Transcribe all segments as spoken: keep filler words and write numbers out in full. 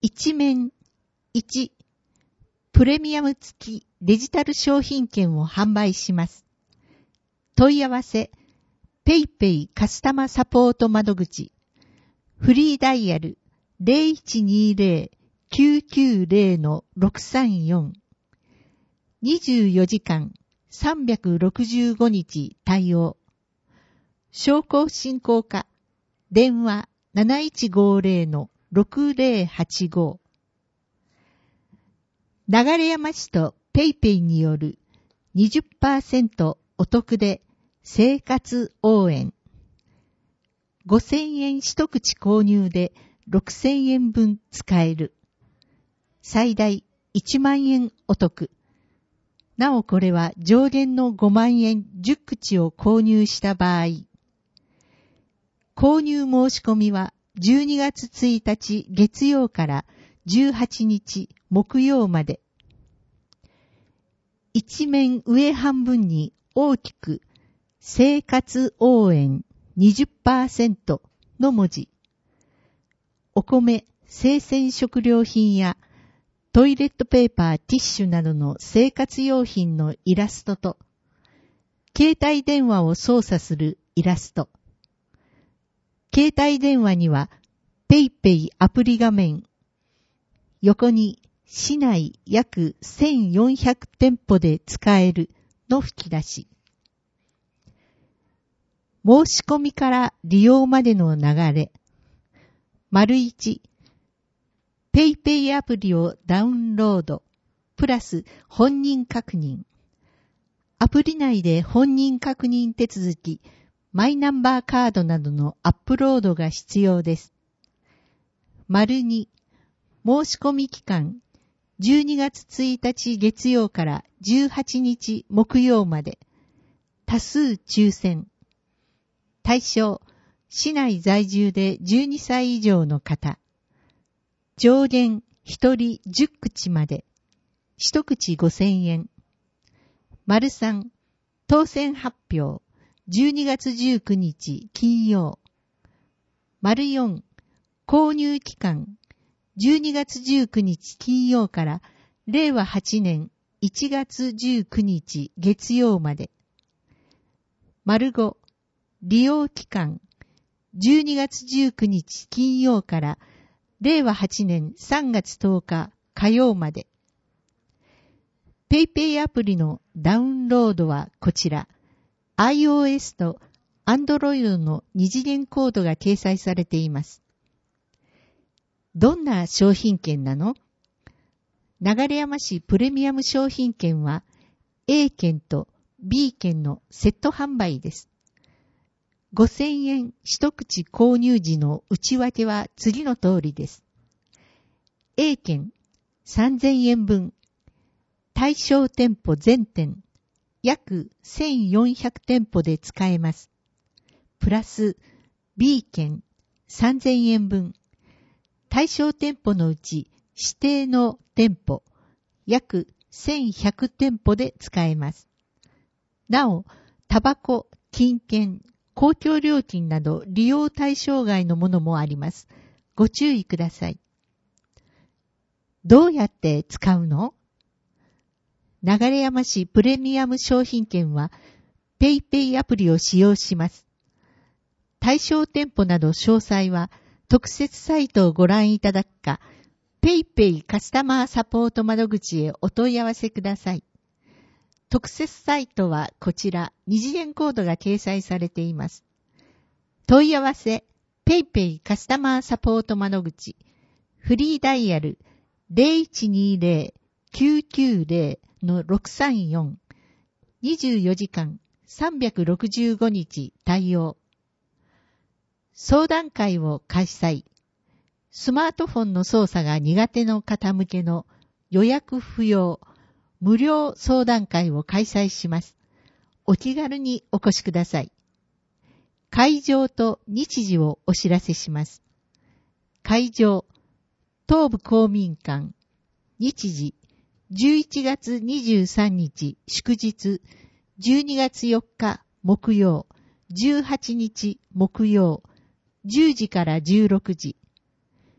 一面いちプレミアム付きデジタル商品券を販売します。問い合わせペイペイカスタマサポート窓口フリーダイヤル ゼロいちにゼロ きゅうきゅうゼロ ろくさんよん にじゅうよじかんさんびゃくろくじゅうごにち対応。商工振興課電話 なないちごゼロ ろくゼロはちご。流山市とペイペイによる にじゅっパーセント お得で生活応援。ごせんえん一口購入でろくせんえん分使える。最大いちまんえんお得。なおこれは上限のごまんえんじゅっ口を購入した場合。購入申し込みはじゅうにがつついたち月曜からじゅうはちにち木曜まで。一面上半分に大きく生活応援 にじゅっパーセント の文字。お米、生鮮食料品やトイレットペーパー、ティッシュなどの生活用品のイラストと、携帯電話を操作するイラスト。携帯電話にはペイペイアプリ画面。横に市内約せんよんひゃくてんぽで使えるの吹き出し。申し込みから利用までの流れ。丸一、ペイペイアプリをダウンロード、プラス本人確認。アプリ内で本人確認手続き、マイナンバーカードなどのアップロードが必要です。丸二、申し込み期間、じゅうにがつついたち月曜からじゅうはちにち木曜まで。多数抽選。対象、市内在住でじゅうにさい以上の方。上限ひとりじゅっ口まで。一口ごせんえん。丸三、当選発表。じゅうにがつじゅうくにち金曜。丸四、購入期間。じゅうにがつじゅうくにち金曜かられいわはちねんいちがつじゅうくにち月曜まで。丸ご、利用期間。じゅうにがつじゅうくにち金曜かられいわはちねんさんがつとおか火曜まで。ペイペイアプリのダウンロードはこちら。iOS と Android の二次元コードが掲載されています。どんな商品券なの？流山市プレミアム商品券は A 券と B 券のセット販売です。ごせんえん一口購入時の内訳は次の通りです。A 券さんぜんえん分。対象店舗全店約せんよんひゃくてんぽで使えます。プラス B 券さんぜんえん分。対象店舗のうち指定の店舗約せんひゃくてんぽで使えます。なお、タバコ、金券、公共料金など利用対象外のものもあります。ご注意ください。どうやって使うの？流山市プレミアム商品券はペイペイアプリを使用します。対象店舗など詳細は特設サイトをご覧いただくか、ペイペイカスタマーサポート窓口へお問い合わせください。特設サイトはこちら、二次元コードが掲載されています。問い合わせ、ペイペイカスタマーサポート窓口、フリーダイヤル ゼロいちにゼロ きゅうきゅうゼロ のろくさんよん、にじゅうよじかんさんびゃくろくじゅうごにち対応。相談会を開催。スマートフォンの操作が苦手の方向けの予約不要、無料相談会を開催します。お気軽にお越しください。会場と日時をお知らせします。会場、東部公民館。日時、じゅういちがつにじゅうさんにち祝日、じゅうにがつよっか木曜、じゅうはちにち木曜、じゅうじからじゅうろくじ。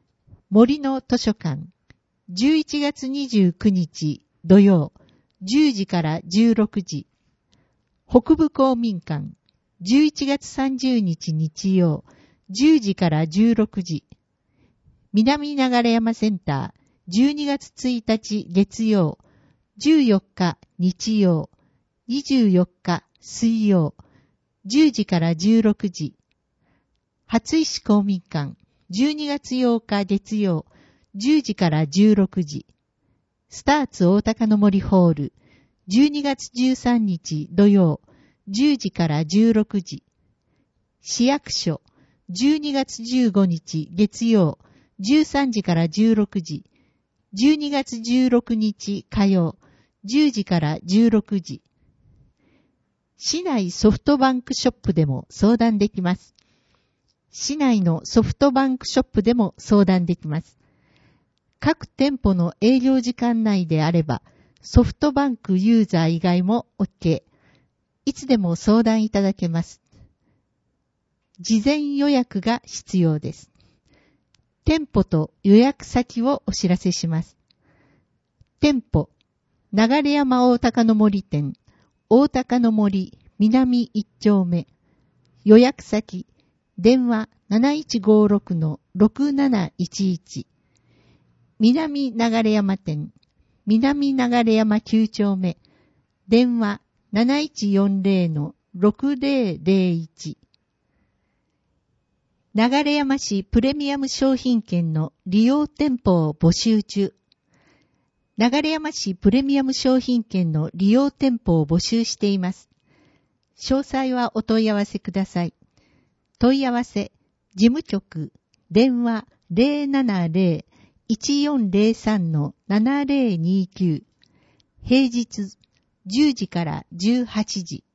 森の図書館、じゅういちがつにじゅうくにち土曜、じゅうじからじゅうろくじ。北部公民館、じゅういちがつさんじゅうにち日曜、じゅうじからじゅうろくじ。南流山センター、じゅうにがつついたち月曜、じゅうよっか日曜、にじゅうよっか水曜、じゅうじからじゅうろくじ。初石公民館、じゅうにがつようか月曜、じゅうじからじゅうろくじ。スターツ大高の森ホール、じゅうにがつじゅうさんにち土曜、じゅうじからじゅうろくじ。市役所、じゅうにがつじゅうごにち月曜、じゅうさんじからじゅうろくじ。じゅうにがつじゅうろくにち火曜、じゅうじからじゅうろくじ。市内ソフトバンクショップでも相談できます。市内のソフトバンクショップでも相談できます。各店舗の営業時間内であれば、ソフトバンクユーザー以外も OK。いつでも相談いただけます。事前予約が必要です。店舗と予約先をお知らせします。店舗、流山大高の森店、大高の森南一丁目。予約先、電話 なないちごろくのろくなないちいち。南流山店、南流山きゅうちょうめ。電話 なないちよんぜろのろくぜろぜろいち。流山市プレミアム商品券の利用店舗を募集中。流山市プレミアム商品券の利用店舗を募集しています。詳細はお問い合わせください。問い合わせ、事務局、電話 ゼロななゼロ いちよんゼロさんのななゼロにきゅう。平日じゅうじからじゅうはちじ。